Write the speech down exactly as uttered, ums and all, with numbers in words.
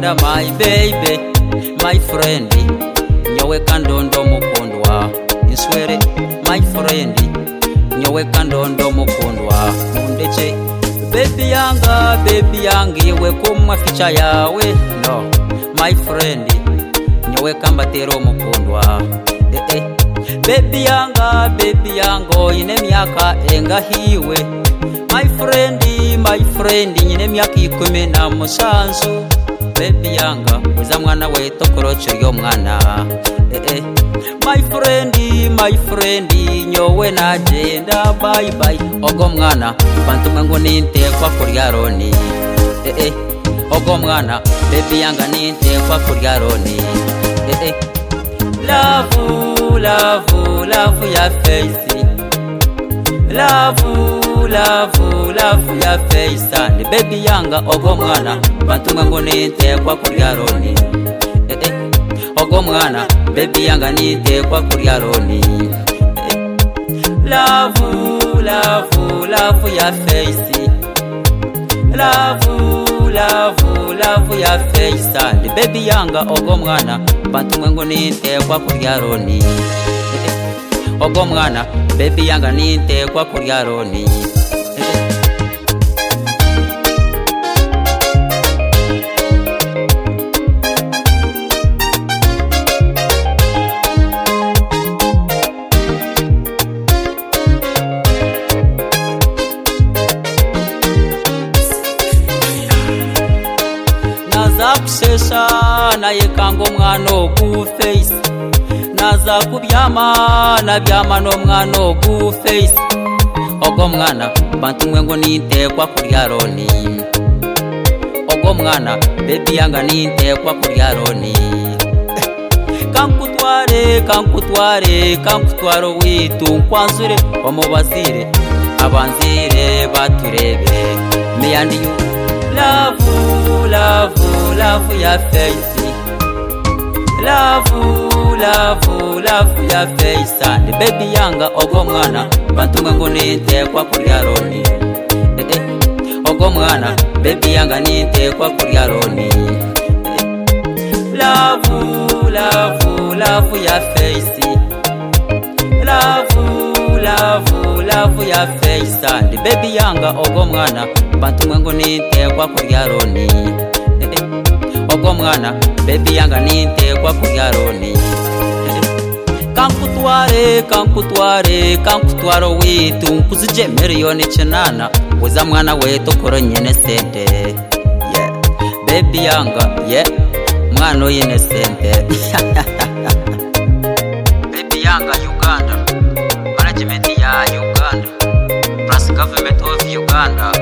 Uganda, my baby, my friend. Nyowe kandondo mukundwa inswere, my friend. Nyowe kandondo mukundwa mundeke. Baby yanga, baby yangi we kumwa ficha yawe. No, my friend. Nyowe kambatero mukundwa. Eh eh. Baby yanga, baby yango ine myaka engahiwe. My friend, my friend, nyine myaka ikumi na musanzu. Baby yanga, uza mwana we tokorocho yo mwana. Eh eh. My friend, my friend, nyowe nagenda bye bye. Ogo mwana, bantu mwengo ninte kwa kuryaroni. Eh eh. Ogo mwana, baby yanga ninte kwa kuryaroni. Eh eh. Love, love, love ya face. Love, love, love ya face. And baby yanga ogo mwana, bantu mwengo ninte kwa kuryaroni. Eh eh. Ogo mwana, baby yanga ninte kwa kuryaroni. Eh eh. Love, love, love ya face. Love, love, love ya face. And baby yanga ogo mwana, bantu mwengo ninte kwa kuryaroni. Eh eh. Ogo mwana, baby yanga ninte kwa kuryaroni. Eh eh. Naza kusesha na yekango mwana ku face. Naza kubyama na byama no mwana ku face. Ogo mwana, bantu mwengo ninte kwa kuryaroni. Ogo mwana, baby yanga ninte kwa kuryaroni. Kankutware, kankutware, kankutwaro witu nkwanzure omubazire. Abanzire baturebe. Me and you. Love, love, love ya face. Love, love, love ya face. And baby yanga ogo mwana, bantu mwengo ninte kwa kuryaroni. Eh eh. Ogo mwana, baby yanga ninte kwa kuryaroni. Eh eh. Love, love, love ya face. Love, love, love ya face. And baby yanga ogo mwana, bantu mwengo ninte kwa kuryaroni. Eh eh. Ogo mwana, baby yanga ninte kwa kuryaroni. Eh eh. Kankutware, kankutware, kankutwaro witu nkuzije miliyoni chenana. Uza mwana we tokoro nyene sente. Yeah. Baby yanga, yeah. Mwana yene sente. Baby yanga Uganda. Management ya Uganda. Plus government of Uganda.